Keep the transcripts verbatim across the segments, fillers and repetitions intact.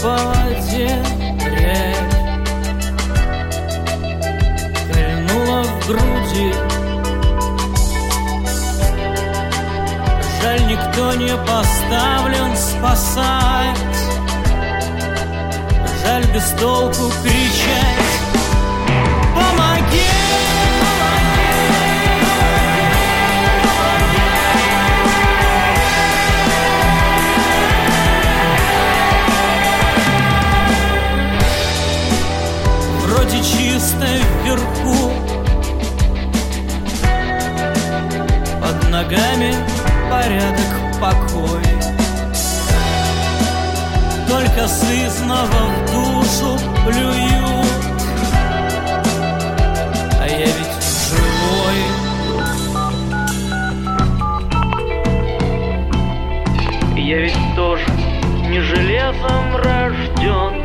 по воде рябь кольнула в груди. Жаль, никто не поставлен спасать. Жаль, без толку кричать: помоги! Вроде чисто вверху, под ногами порядок, покой. Только сызнова в душу плюют, а я ведь живой. Я ведь тоже не железом рожден.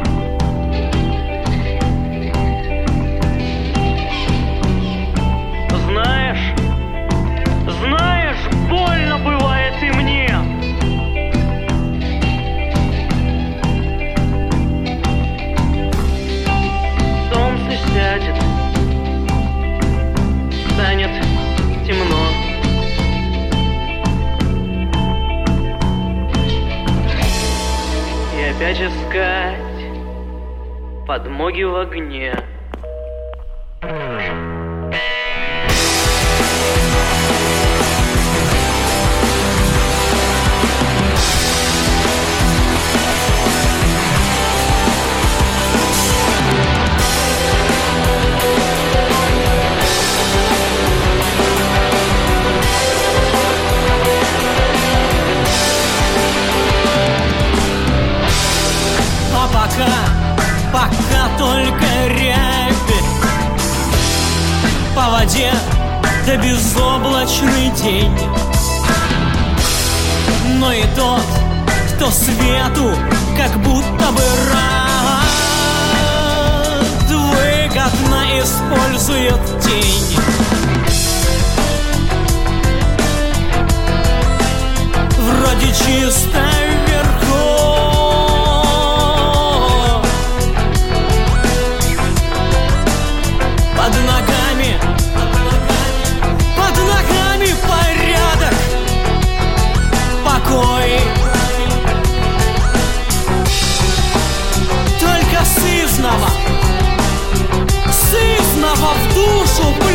Знаешь, знаешь, больно бывает и мне. Солнце сядет, станет темно. И опять искать подмоги в огне. Пока, пока только рябь по воде, да безоблачный день. Но и тот, кто свету как будто бы рад, выгодно использует тень. Вроде чисто вверху, под ногами, под ногами порядок, покой. Только сызнова, сызнова в душу